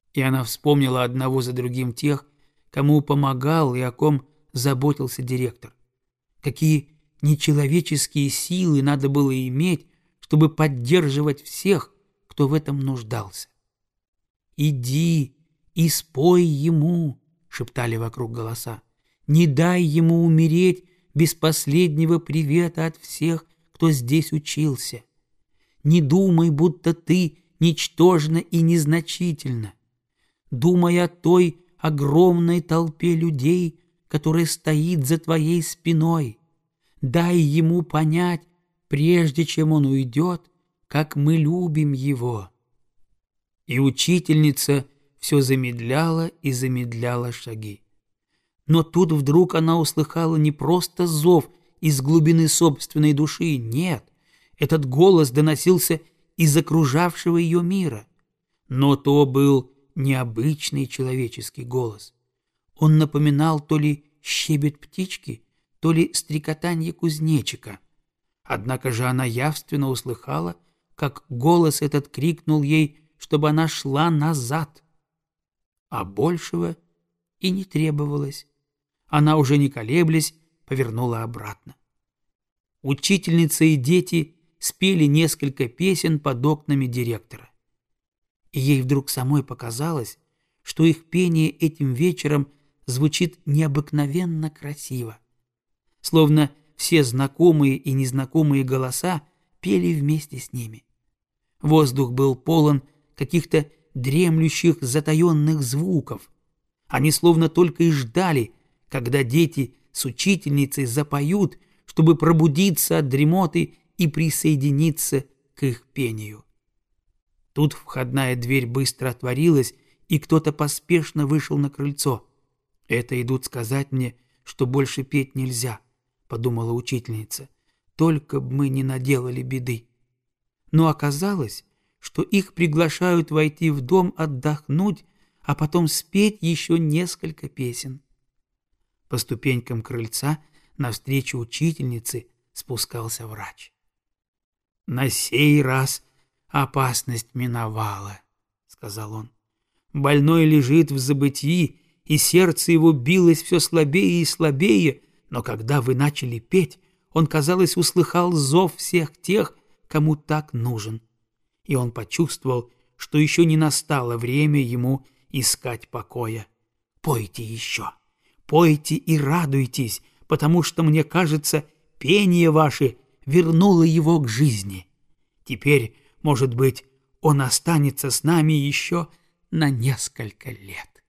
И она вспомнила одного за другим тех, кому помогал и о ком заботился директор. Какие нечеловеческие силы надо было иметь, чтобы поддерживать всех, кто в этом нуждался. «Иди и спой ему», — шептали вокруг голоса. «Не дай ему умереть без последнего привета от всех, кто здесь учился. Не думай, будто ты ничтожна и незначительна. Думай о той огромной толпе людей, которая стоит за твоей спиной. Дай ему понять, прежде чем он уйдет, как мы любим его». И учительница все замедляла и замедляла шаги. Но тут вдруг она услыхала не просто зов из глубины собственной души, нет, этот голос доносился из окружавшего ее мира. Но то был необычный человеческий голос. Он напоминал то ли щебет птички, то ли стрекотанье кузнечика. Однако же она явственно услыхала, как голос этот крикнул ей, чтобы она шла назад. А большего и не требовалось. Она, уже не колеблясь, повернула обратно. Учительница и дети спели несколько песен под окнами директора. И ей вдруг самой показалось, что их пение этим вечером звучит необыкновенно красиво. Словно все знакомые и незнакомые голоса пели вместе с ними. Воздух был полон каких-то дремлющих затаенных звуков. Они словно только и ждали, когда дети с учительницей запоют, чтобы пробудиться от дремоты и присоединиться к их пению. Тут входная дверь быстро отворилась, и кто-то поспешно вышел на крыльцо. «Это идут сказать мне, что больше петь нельзя», — подумала учительница. «Только б мы не наделали беды». Но оказалось, что их приглашают войти в дом отдохнуть, а потом спеть еще несколько песен. По ступенькам крыльца навстречу учительнице спускался врач. «На сей раз опасность миновала», — сказал он. «Больной лежит в забытии, и сердце его билось все слабее и слабее, но когда вы начали петь, он, казалось, услыхал зов всех тех, кому так нужен. И он почувствовал, что еще не настало время ему искать покоя. Пойте еще, пойте и радуйтесь, потому что, мне кажется, пение ваше вернуло его к жизни. Теперь, может быть, он останется с нами еще на несколько лет».